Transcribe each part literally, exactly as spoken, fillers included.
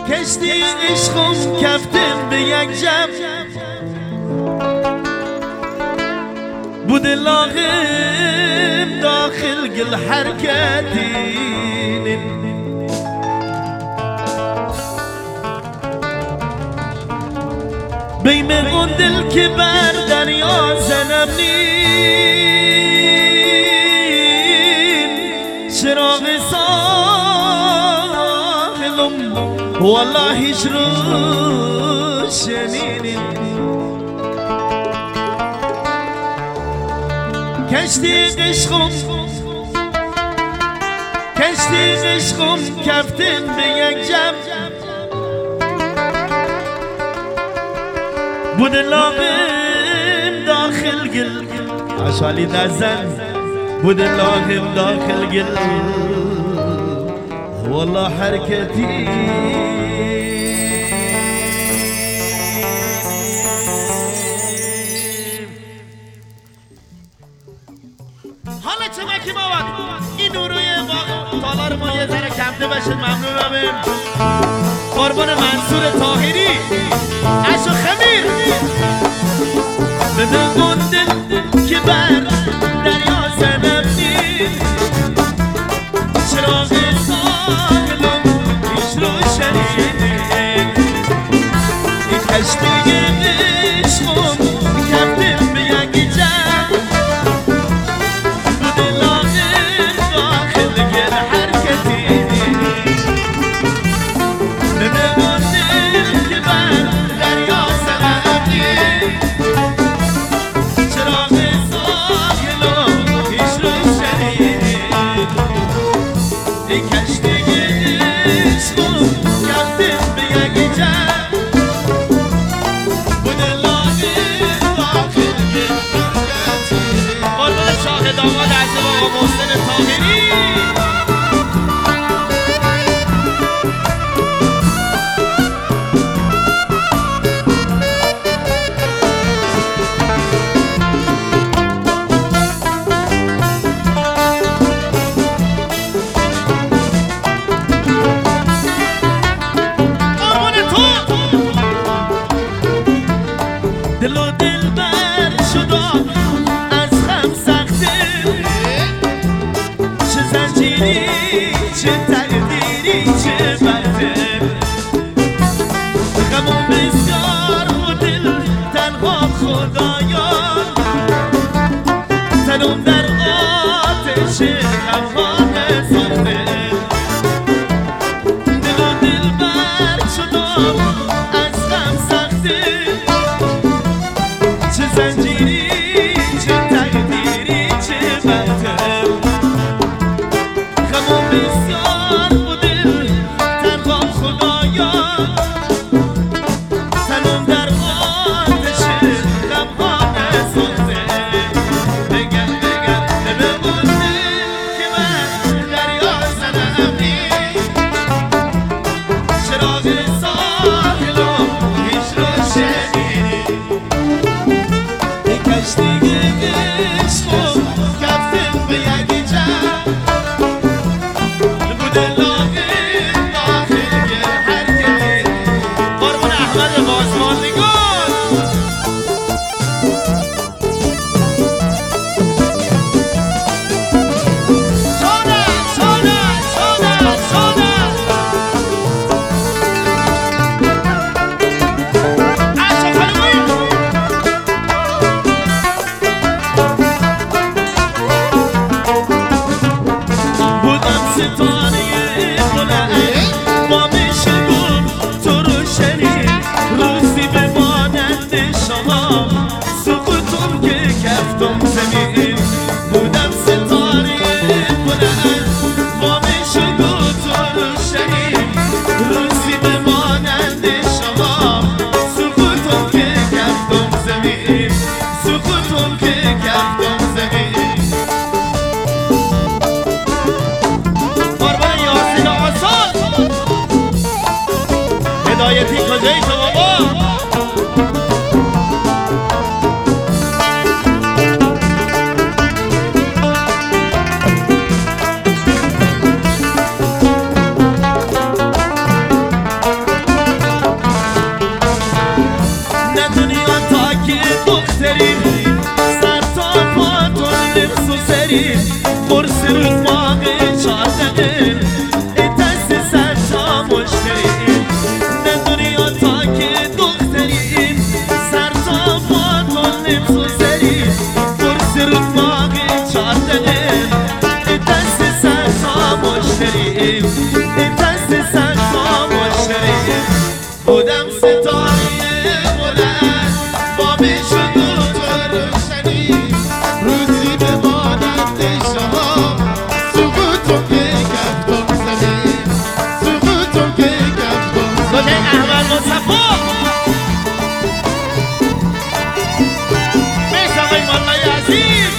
کشتی عشقم کفتم به یک جب بود لاغم داخل گل حرکتین بیم اون دل که بر دریا زنم نین چراغ ساحلم والله هیچ روشنین کشتی عشقم کشتی عشقم کفتن به یک جب بود لاغم داخل گل عشالی نزن بود لاغم داخل گل والله حرکتی حالا چمکی ماوک این روی تالار ما یه ذره کمده بشه ممنونم قربان منصور طاهری عشق خمیر بده اون دل که بر دریا زنم نیر چراغ ساحلم هیچ روشنی این کشتی عشقم کفتم به یک جب بود لاغم داخل گل حرکتی بده اون دل که بر دریا زنم نیر چراغ ساحلم هیچ روشنی این کشتی عشقم کفتم به یک جب بود لاغم داخل گل حرکتی قربان شاه داماد عزیز آقا محسن طاهری دل و دل بر شدا از خم سخته چه زنجیری چه تقدیری چه بده غمم بسیار و دل تنها خدایان تنم در آتش غمخانه ساخته دل و دل بر شدا از غم سخته چه زنجیری چه تقدیری چه بده غمم بسیار و دل تنها خدایان تنم در آتش غمخانه سوخته بگم بگم دل اون دل که من دریا زنم نیر چراغ ساحلم هیچ روشنی کشتی عشقم کفتم به یک جب بود لاغم داخل گل حرکتی قربان احمد بازماندگان شانه شانه شانه شانه عشق خلوی بودم ستاره بلند با میشگون تو روشنی روزی به مانند شما سقوطم که کفتم زمین بودم ستاره بلند با میشگون تو روشنی روزی به مانند شما سقوطم که کفتم زمین سقوطم که کفتم زمین هدایتی کجایی تو بابا مشتریم سر تا پاتون لبس و سریم قرص رو باقی چاردقیم ای دست سر تا مشتریم نه دنیا تا که دختریم سر تا پاتون لبس و سریم قرص رو باقی چاردقیم ای دست سر تا مشتریم ای دست سر تا مشتریم بودم ستاره بلند با بشد و تو روشنی روزی به مانند شما سقوطم که کفتم زمین سقوطم که کفتم زمین احمد مصطفی میش آقای مالای عزیز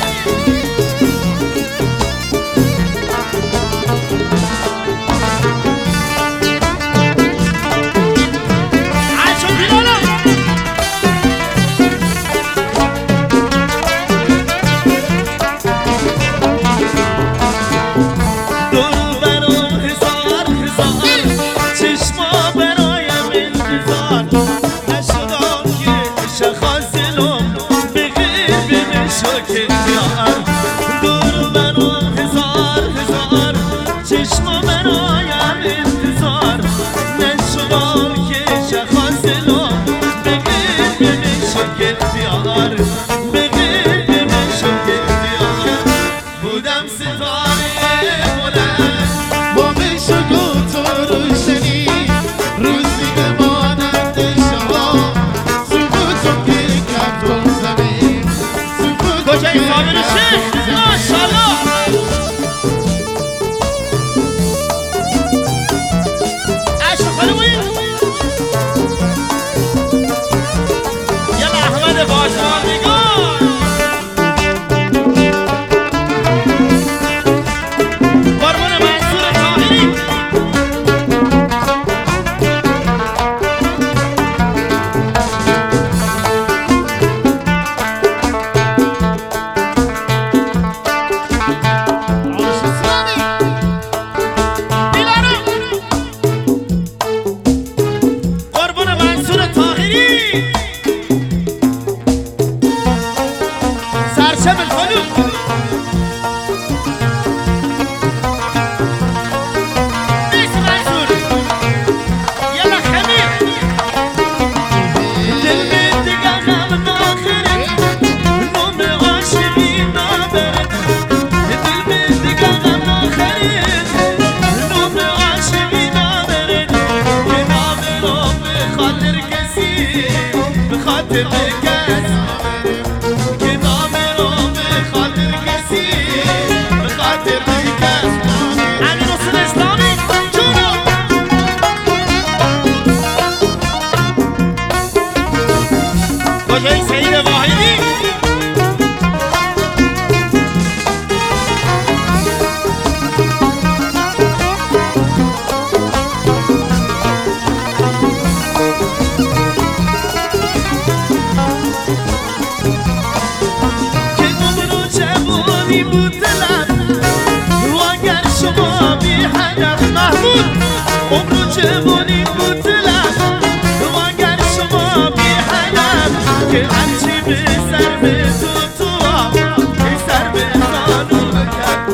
جوانی بود دلم اگر شما بی حلم که هرچی به سر به تو تو که سر به زانو بکن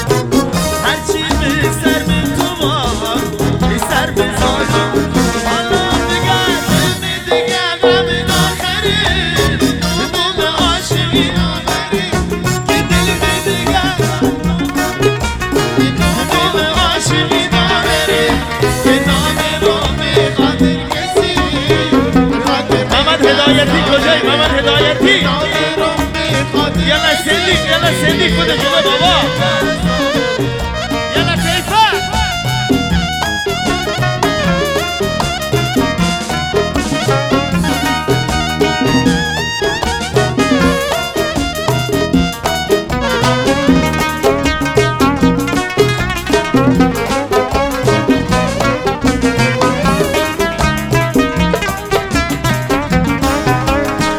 هرچی به سر به تو که سر به زانو حالا بگر دل دیگر غم ناخرین بوم عاشقی نابرین که دل دیگر بوم عاشقی نابرین هدایتی کجایی؟ محمد هدایتی یلا سندیک یلا سندیک بوده جلو بابا یلا کیفه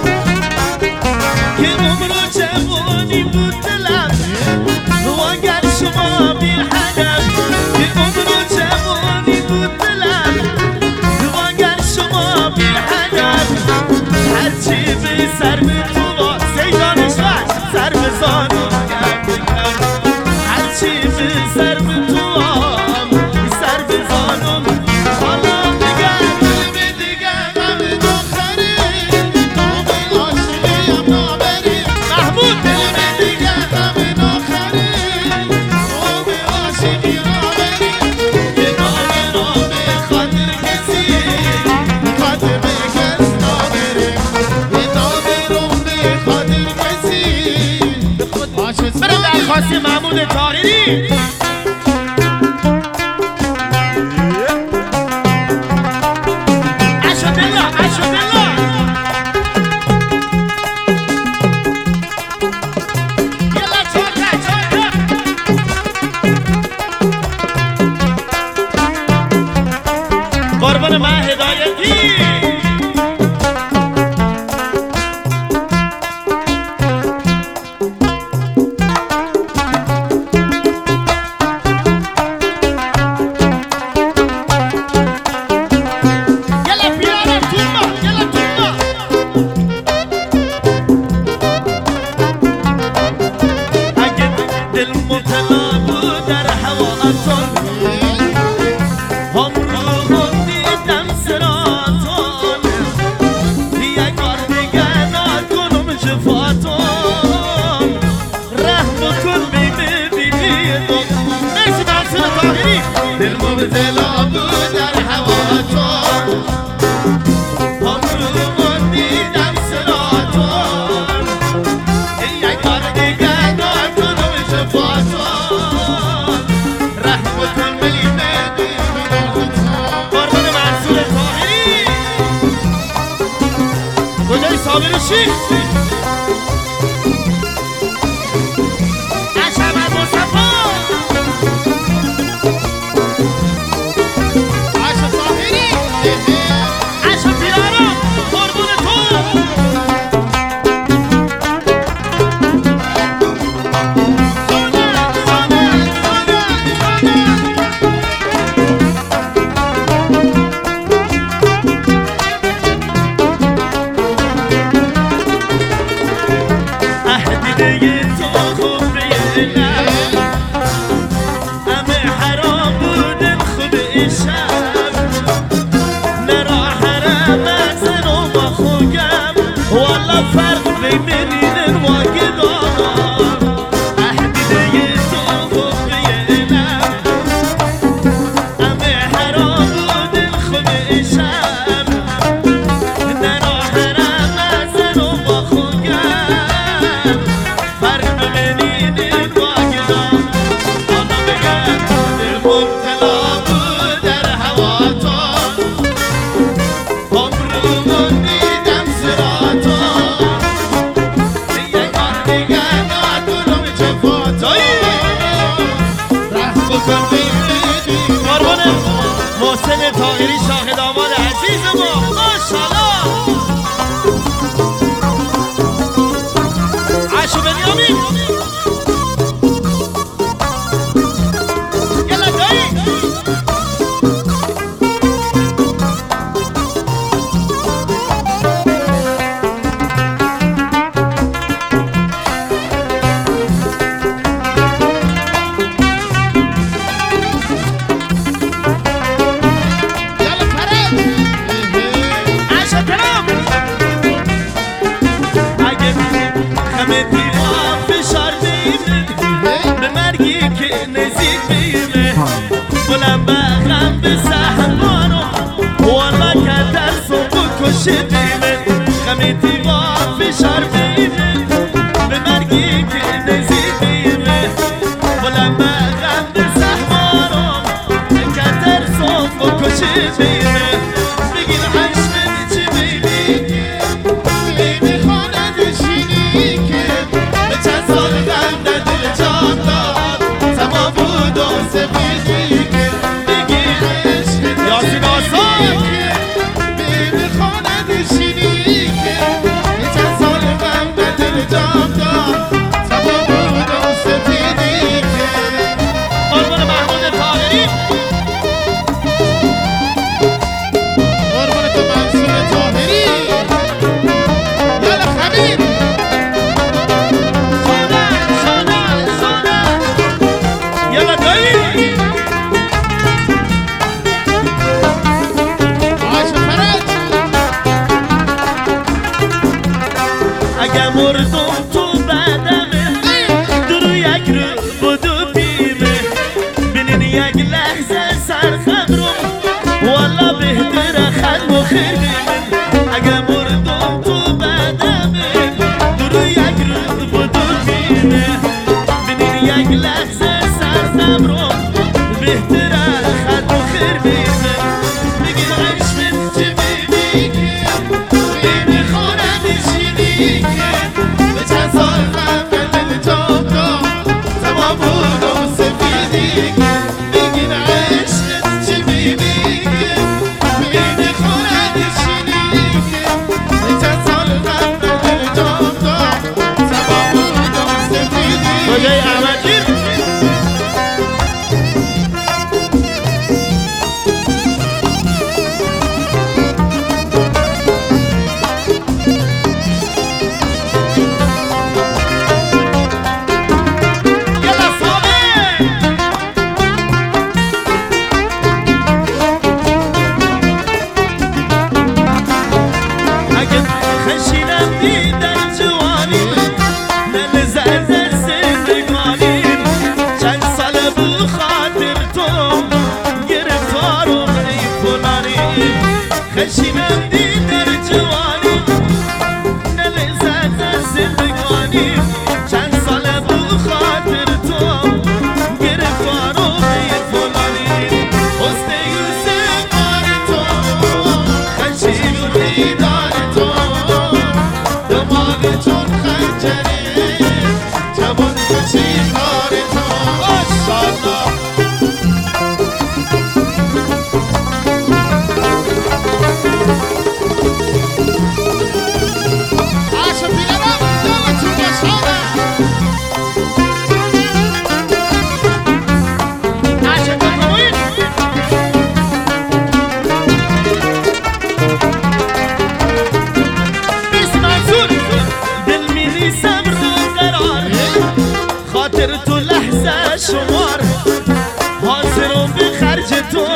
جوانی بود دلم و اگر محمود طاهری قربان من هدایتی صابر الشيخ عشان مصطفى عشان طاهري عشان بلارا قربون تو محسن طاهری شاهد آماد عزیز ما ماشاءالله عشو بنیامین یلا دایی شدیمه خمیتی با فشار بیمه به مرگی که نزیدیمه بلند غم به سحمارم کتر صف و کشیدیمه بگیر عشقت چی بیدی بیدی خانه دشینی که به چند سال غم در دل جان داد تمام بود و سفیدی که بگیر عشقت یاسین آسان نشینم دیدر جوانی نلزت از زندگانی چند ساله بو خاطر تو گرفتار و بی فلانی حسن یوسف بار تو خشیر و دیدار تو دماغ چون خنجری جوان کشی کار تو ماشاءالله خاطر تو لحظه شمار حاضرم به خرج تو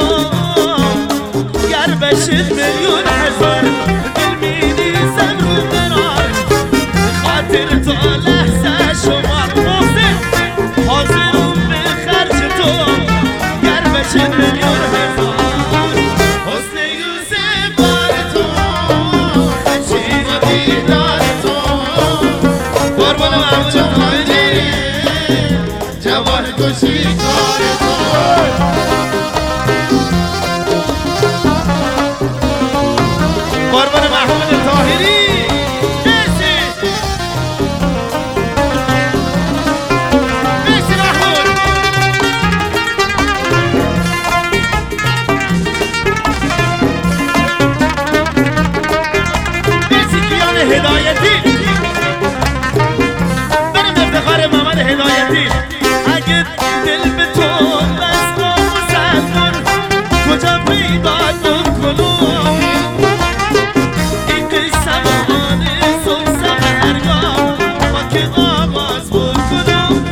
گر بشد میلیون هزار دل میریزم رو قرار خاطر تو لحظه شمار محسن حاضرم به خرج تو گر بشد میلیون هزار حسن یوسف بار تو خشید و دیدار تو قربان محمود خالی جوان کشی کار تو قربان محمود طاهری مرسی مرسی محمود مرسی کیان هدایتی برم افتخار محمد هدایتی اگه دل به تو بست و مسلمان کجا پیدا کنم این قصه بانه صبح سهرگاه با که آغاز بکنم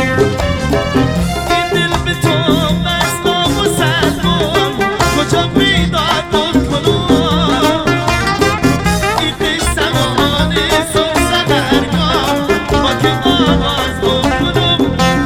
این دل به تو بست و مسلمان کجا پیدا کنم این قصه بانه صبح سهرگاه با که آغاز بکنم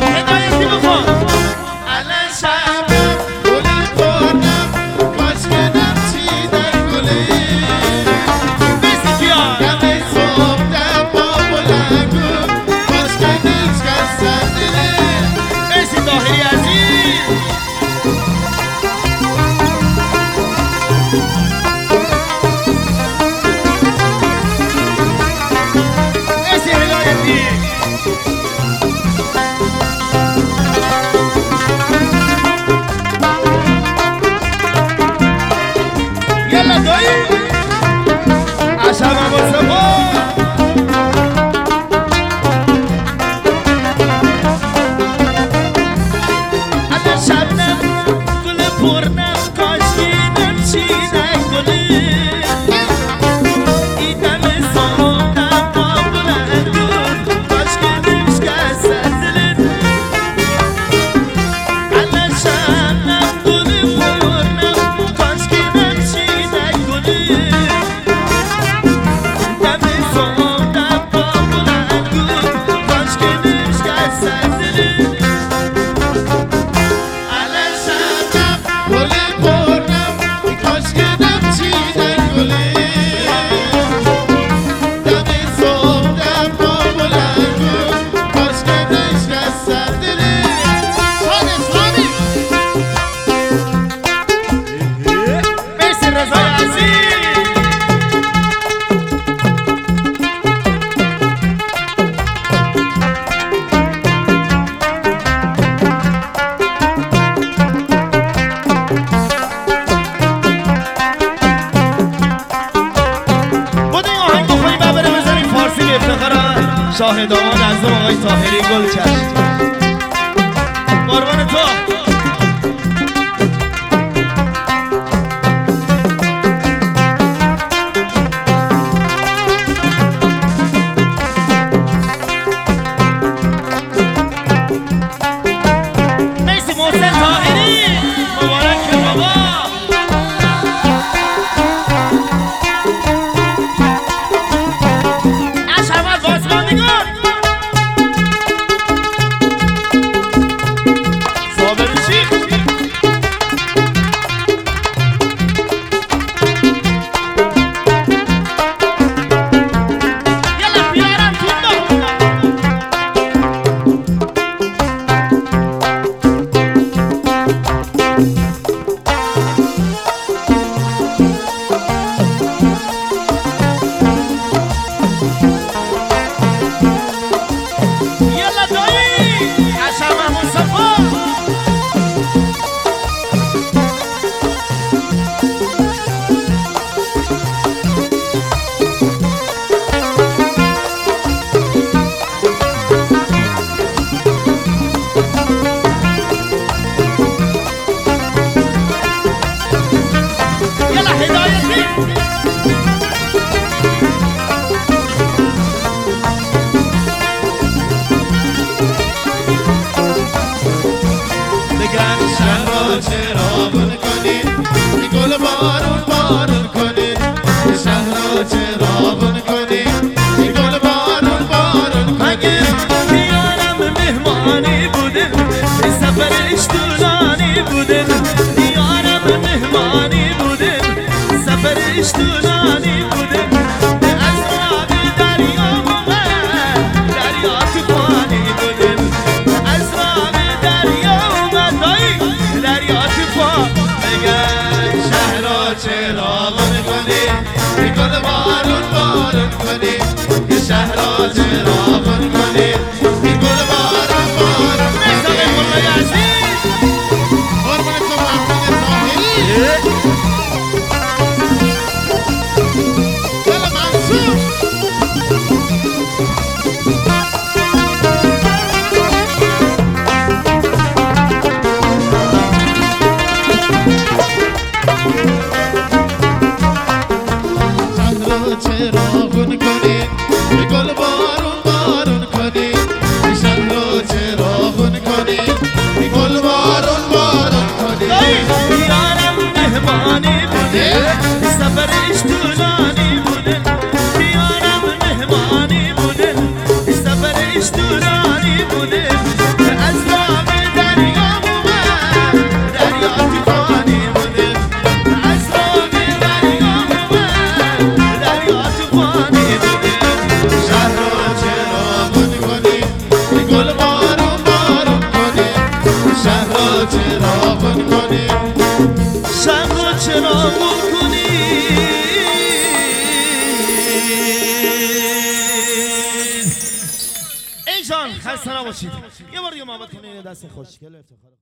شاه داماد از آقای طاهری گل چشم قربان تو مرسی محسن طاهری مبارک بابا سفرش طولانی بوده از راه دریا اومد دریا طوفانی بوده از راه دریا اومد دریا طوفان بگن شهرها چراغون کنی گل بارون بارون کنی یه شهرها چراغون کنی گل بارون بارون کنی مولا عزیز قربان تو محمود طاهری گل منصور چراغون کنی گل بارون بارون کنی شهر رو چراغون کنی گل بارون بارون کنی یارم مهمانی بوده سفرش طولانی بوده یارم مهمانی بوده سفرش طولانی بوده از راه دریا اومد دریا طوفانی بوده از راه دریا چراغون کنی شهر چراغون کنی ای جان خسته نباشید یه بار دیگه محبت کنید دست خوشگل افتخار